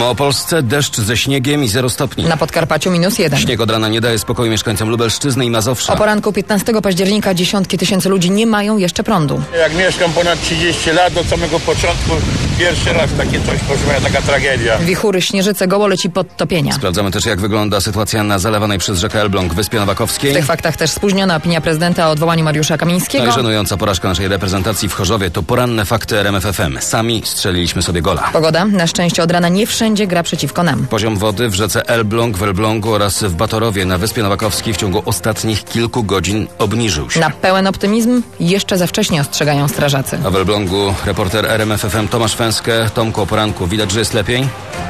W Małopolsce deszcz ze śniegiem i 0 stopni. Na Podkarpaciu -1. Śnieg od rana nie daje spokoju mieszkańcom Lubelszczyzny i Mazowsza. O poranku 15 października dziesiątki tysięcy ludzi nie mają jeszcze prądu. Jak mieszkam ponad 30 lat, od samego początku pierwszy raz takie coś, proszę pana, taka tragedia. Wichury, śnieżyce, gołoleci, podtopienia. Sprawdzamy też, jak wygląda sytuacja na zalewanej przez rzekę Elbląg Wyspie Nowakowskiej. W tych faktach też spóźniona opinia prezydenta o odwołaniu Mariusza Kamińskiego. No i żenująca porażka naszej reprezentacji w Chorzowie to poranne fakty RMF FM. Sami strzeliliśmy sobie gola. Pogoda. Na szczęście od rana nie wszędzie gra przeciwko nam. Poziom wody w rzece Elbląg, w Elblągu oraz w Batorowie na Wyspie Nowakowskiej w ciągu ostatnich kilku godzin obniżył się. Na pełen optymizm jeszcze za wcześnie ostrzegają strażacy. A w Elblągu reporter RMF FM Tomasz Fęskę. Tomku, o poranku widać, że jest lepiej?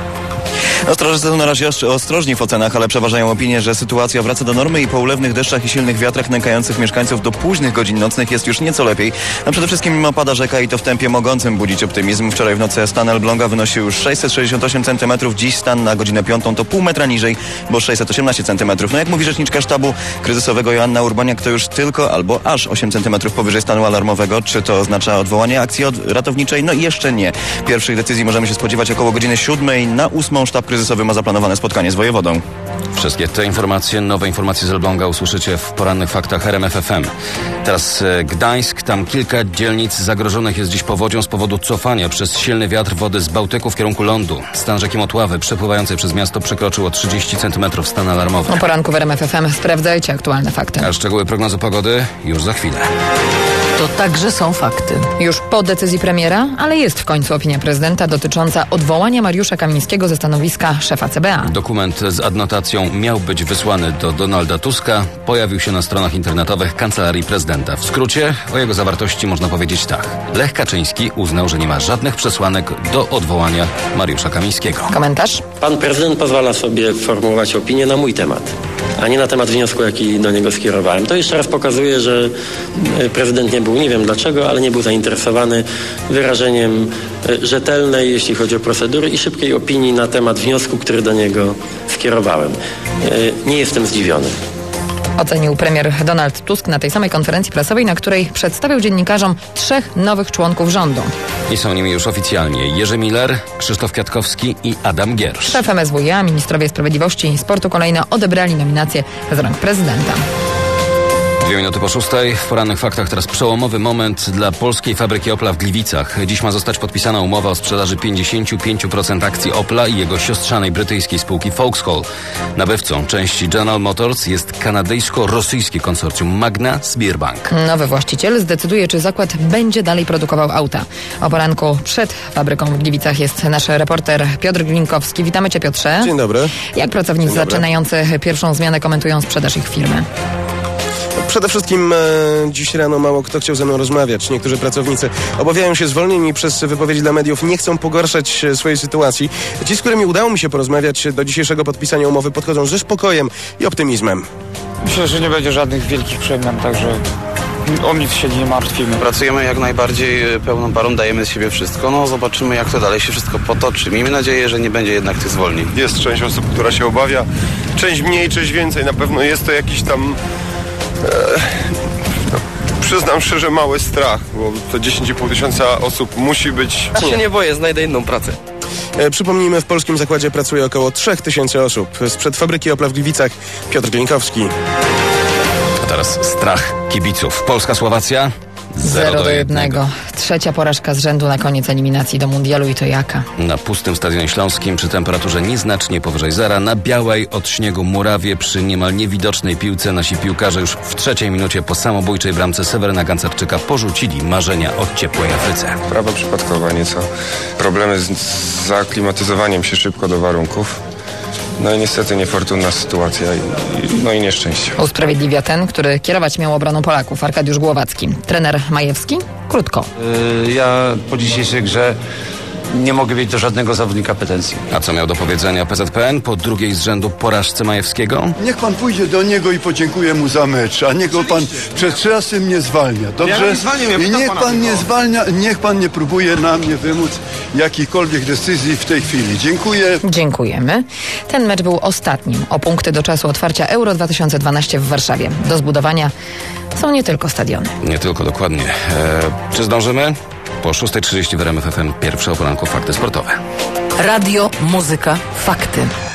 Strażacy są na razie ostrożni w ocenach, ale przeważają opinie, że sytuacja wraca do normy i po ulewnych deszczach i silnych wiatrach nękających mieszkańców do późnych godzin nocnych jest już nieco lepiej. A przede wszystkim opada rzeka i to w tempie mogącym budzić optymizm. Wczoraj w nocy stan Elbląga wynosił już 668 cm, dziś stan na godzinę 5 to pół metra niżej, bo 618 cm. No jak mówi rzeczniczka sztabu kryzysowego Joanna Urbaniak, to już tylko albo aż 8 cm powyżej stanu alarmowego. Czy to oznacza odwołanie akcji ratowniczej? No i jeszcze nie. Pierwszych decyzji możemy się spodziewać około godziny 7. Na 8 sztab kryzysowy ma zaplanowane spotkanie z wojewodą. Wszystkie te informacje, nowe informacje z Elbląga usłyszycie w porannych faktach RMF FM. Teraz Gdańsk. Tam kilka dzielnic zagrożonych jest dziś powodzią z powodu cofania przez silny wiatr wody z Bałtyku w kierunku lądu. Stan rzeki Motławy przepływającej przez miasto przekroczył o 30 cm stan alarmowy. O poranku w RMF FM sprawdzajcie aktualne fakty. A szczegóły prognozy pogody już za chwilę. To także są fakty. Już po decyzji premiera, ale jest w końcu opinia prezydenta dotycząca odwołania Mariusza Kamińskiego ze stanowiska szefa CBA. Dokument z adnotacją miał być wysłany do Donalda Tuska. Pojawił się na stronach internetowych Kancelarii Prezydenta. W skrócie o jego zawartości można powiedzieć tak. Lech Kaczyński uznał, że nie ma żadnych przesłanek do odwołania Mariusza Kamińskiego. Komentarz? Pan prezydent pozwala sobie formułować opinię na mój temat, a nie na temat wniosku, jaki do niego skierowałem. To jeszcze raz pokazuje, że prezydent nie był, nie wiem dlaczego, ale nie był zainteresowany wyrażeniem rzetelnej, jeśli chodzi o procedury, i szybkiej opinii na temat wniosku, który do niego skierowałem. Nie jestem zdziwiony. Ocenił premier Donald Tusk na tej samej konferencji prasowej, na której przedstawił dziennikarzom 3 nowych członków rządu. I są nimi już oficjalnie Jerzy Miller, Krzysztof Kwiatkowski i Adam Giersz. Szef MSWiA, ministrowie sprawiedliwości i sportu kolejno odebrali nominacje z rąk prezydenta. 2 minuty po 6. W porannych faktach teraz przełomowy moment dla polskiej fabryki Opla w Gliwicach. Dziś ma zostać podpisana umowa o sprzedaży 55% akcji Opla i jego siostrzanej brytyjskiej spółki Vauxhall. Nabywcą części General Motors jest kanadyjsko-rosyjskie konsorcjum Magna Sberbank. Nowy właściciel zdecyduje, czy zakład będzie dalej produkował auta. O poranku przed fabryką w Gliwicach jest nasz reporter Piotr Glinkowski. Witamy Cię, Piotrze. Dzień dobry. Jak pracownicy zaczynający pierwszą zmianę komentują sprzedaż ich firmy? Przede wszystkim dziś rano mało kto chciał ze mną rozmawiać. Niektórzy pracownicy obawiają się zwolnień i przez wypowiedzi dla mediów nie chcą pogarszać swojej sytuacji. Ci, z którymi udało mi się porozmawiać do dzisiejszego podpisania umowy, podchodzą ze spokojem i optymizmem. Myślę, że nie będzie żadnych wielkich przemian, także o nic się nie martwimy. Pracujemy jak najbardziej pełną parą, dajemy z siebie wszystko. No zobaczymy, jak to dalej się wszystko potoczy. Miejmy nadzieję, że nie będzie jednak tych zwolnień. Jest część osób, która się obawia. Część mniej, część więcej. Na pewno jest to jakiś tam... przyznam szczerze, mały strach, bo to 10,5 tysiąca osób musi być... Ja się nie boję, znajdę inną pracę. Przypomnijmy, w polskim zakładzie pracuje około 3000 osób. Sprzed fabryki Opla w Gliwicach Piotr Glinkowski. A teraz strach kibiców. Polska-Słowacja 0-1. Trzecia porażka z rzędu na koniec eliminacji do mundialu i to jaka? Na pustym Stadionie Śląskim przy temperaturze nieznacznie powyżej zera, na białej od śniegu murawie przy niemal niewidocznej piłce nasi piłkarze już w 3. minucie po samobójczej bramce Seweryna Gancarczyka porzucili marzenia o ciepłej Afryce. Prawa przypadkowa nieco. Problemy z zaaklimatyzowaniem się szybko do warunków. No i niestety niefortunna sytuacja i nieszczęście. Usprawiedliwia ten, który kierować miał obroną Polaków, Arkadiusz Głowacki. Trener Majewski? Krótko. Ja po dzisiejszej grze nie mogę mieć do żadnego zawodnika pretensji. A co miał do powiedzenia PZPN po drugiej z rzędu porażce Majewskiego? Niech pan pójdzie do niego i podziękuje mu za mecz, a niech go pan przed 3 razy mnie zwalnia. Dobrze? I niech pan nie zwalnia, niech pan nie próbuje na mnie wymóc jakichkolwiek decyzji w tej chwili. Dziękuję. Dziękujemy. Ten mecz był ostatnim o punkty do czasu otwarcia Euro 2012 w Warszawie. Do zbudowania są nie tylko stadiony. Nie tylko, dokładnie. Czy zdążymy? Po 6:30 w RMF FM pierwsze o poranku fakty sportowe. Radio, muzyka, fakty.